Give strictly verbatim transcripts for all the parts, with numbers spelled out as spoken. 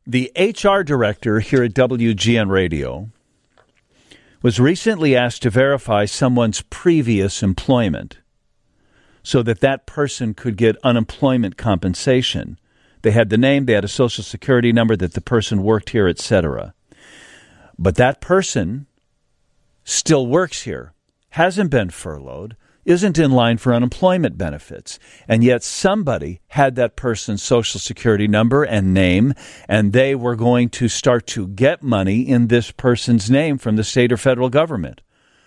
The H R director here at W G N Radio was recently asked to verify someone's previous employment so that that person could get unemployment compensation. They had the name, they had a social security number that the person worked here, et cetera. But that person still works here, hasn't been furloughed, isn't in line for unemployment benefits, and yet somebody had that person's social security number and name, and they were going to start to get money in this person's name from the state or federal government.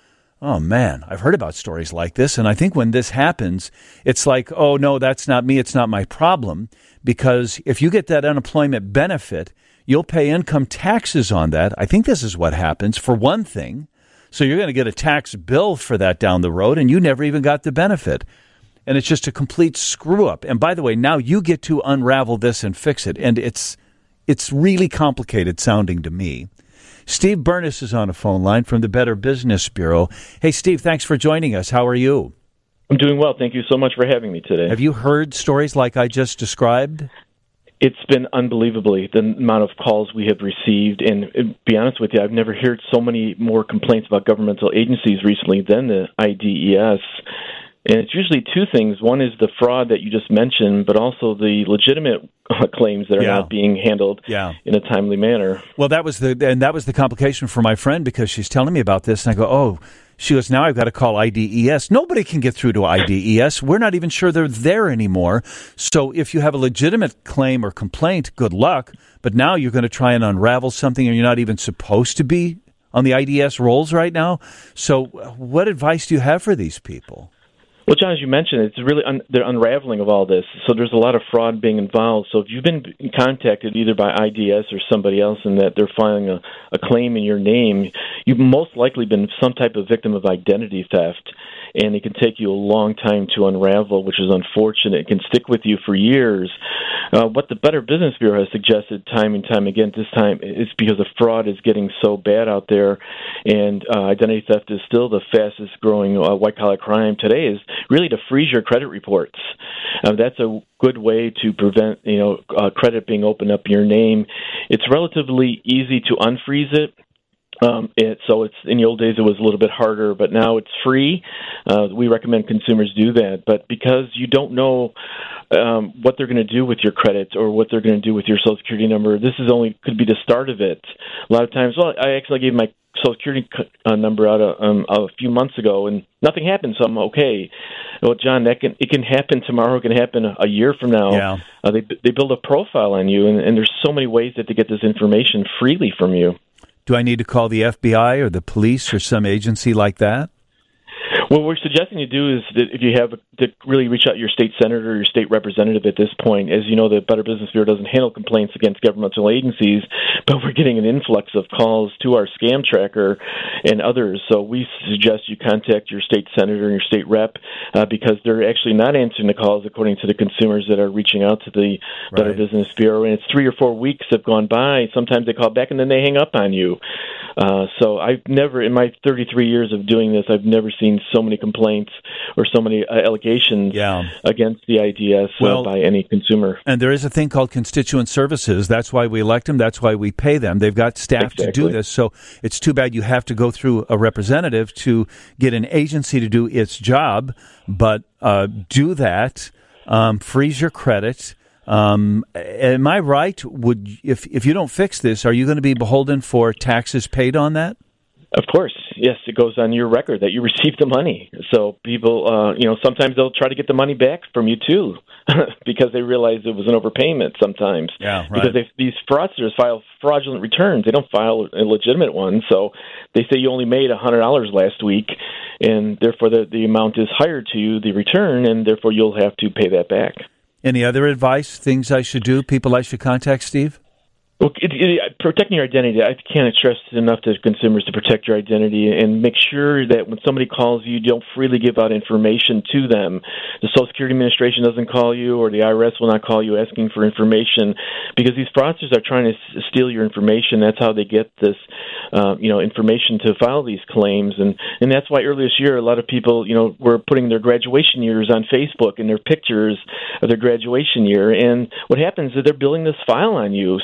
Oh, man, I've heard about stories like this, and I think when this happens, it's like, oh, no, that's not me, it's not my problem, because if you get that unemployment benefit, you'll pay income taxes on that. I think this is what happens, for one thing. So you're going to get a tax bill for that down the road, and you never even got the benefit. And it's just a complete screw-up. And by the way, now you get to unravel this and fix it. And it's it's really complicated sounding to me. Steve Burness is on a phone line from the Better Business Bureau. Hey, Steve, thanks for joining us. How are you? I'm doing well. Thank you so much for having me today. Have you heard stories like I just described? It's been unbelievably the amount of calls we have received, and to be honest with you, I've never heard so many more complaints about governmental agencies recently than the I D E S. And it's usually two things. One is the fraud that you just mentioned, but also the legitimate claims that are yeah. not being handled yeah. in a timely manner. Well, that was the and that was the complication for my friend, because she's telling me about this, and I go, oh. She goes, now I've got to call I D E S. Nobody can get through to I D E S. We're not even sure they're there anymore. So if you have a legitimate claim or complaint, good luck. But now you're going to try and unravel something, and you're not even supposed to be on the I D E S rolls right now. So what advice do you have for these people? Well, John, as you mentioned, it's really un- the unraveling of all this. So there's a lot of fraud being involved. So if you've been contacted either by I D S or somebody else and that they're filing a, a claim in your name, you've most likely been some type of victim of identity theft. And it can take you a long time to unravel, which is unfortunate. It can stick with you for years. Uh, what the Better Business Bureau has suggested time and time again, this time, is because the fraud is getting so bad out there, and uh, identity theft is still the fastest-growing uh, white-collar crime today, is really to freeze your credit reports. Uh, that's a good way to prevent, you know, uh, credit being opened up in your name. It's relatively easy to unfreeze it. Um, it, so it's in the old days it was a little bit harder, but now it's free. Uh, we recommend consumers do that. But because you don't know um, what they're going to do with your credit or what they're going to do with your Social Security number, this is only could be the start of it. A lot of times, well, I actually gave my Social Security uh, number out a, um, a few months ago, and nothing happened, so I'm okay. Well, John, that can it can happen tomorrow. It can happen a, a year from now. Yeah. Uh, they they build a profile on you, and, and there's so many ways that they get this information freely from you. Do I need to call the F B I or the police or some agency like that? What we're suggesting you do is that if you have to really reach out to your state senator or your state representative at this point. As you know, the Better Business Bureau doesn't handle complaints against governmental agencies, but we're getting an influx of calls to our scam tracker and others. So we suggest you contact your state senator and your state rep uh, because they're actually not answering the calls according to the consumers that are reaching out to the right. Better Business Bureau. And it's three or four weeks have gone by. Sometimes they call back and then they hang up on you. Uh, so I've never, in my thirty-three years of doing this, I've never seen so many complaints or so many uh, allegations yeah. against the I D S well, uh, by any consumer. And there is a thing called constituent services. That's why we elect them. That's why we pay them. They've got staff exactly. to do this. So it's too bad you have to go through a representative to get an agency to do its job. But uh, do that. Um, freeze your credit. Um, am I right? Would if if you don't fix this, are you going to be beholden for taxes paid on that? Of course, yes. It goes on your record that you received the money. So people, uh, you know, sometimes they'll try to get the money back from you too, because they realize it was an overpayment. Sometimes, yeah, right. Because they, these fraudsters file fraudulent returns. They don't file a legitimate one. So they say you only made a hundred dollars last week, and therefore the the amount is higher to you, the return, and therefore you'll have to pay that back. Any other advice, things I should do, people I should contact, Steve? Well, it, it, protecting your identity, I can't stress enough to consumers to protect your identity and make sure that when somebody calls you, you don't freely give out information to them. The Social Security Administration doesn't call you, or the I R S will not call you asking for information, because these fraudsters are trying to steal your information. That's how they get this, uh, you know, information to file these claims, and and that's why earlier this year a lot of people, you know, were putting their graduation years on Facebook and their pictures of their graduation year. And what happens is they're building this file on you. So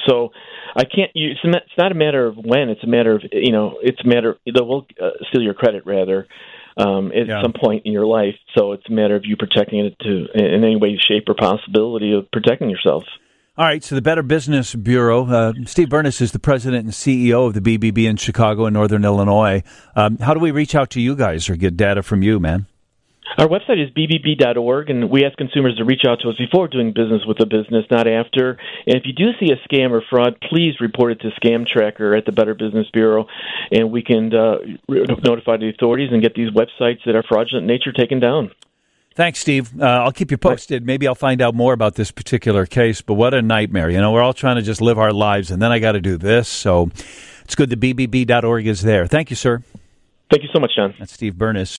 I can't. You, it's not it's not a matter of when. It's a matter of you know. It's a matter. They will uh, steal your credit rather um, at yeah. some point in your life. So it's a matter of you protecting it to in any way, shape, or possibility of protecting yourself. All right, so the Better Business Bureau, uh, Steve Burness is the president and C E O of the B B B in Chicago and Northern Illinois. Um, how do we reach out to you guys or get data from you, man? Our website is b b b dot org, and we ask consumers to reach out to us before doing business with a business, not after. And if you do see a scam or fraud, please report it to Scam Tracker at the Better Business Bureau, and we can uh, notify the authorities and get these websites that are fraudulent in nature taken down. Thanks, Steve. Uh, I'll keep you posted. Maybe I'll find out more about this particular case, but what a nightmare. You know, we're all trying to just live our lives, and then I got to do this. So it's good that b b b dot org is there. Thank you, sir. Thank you so much, John. That's Steve Burness.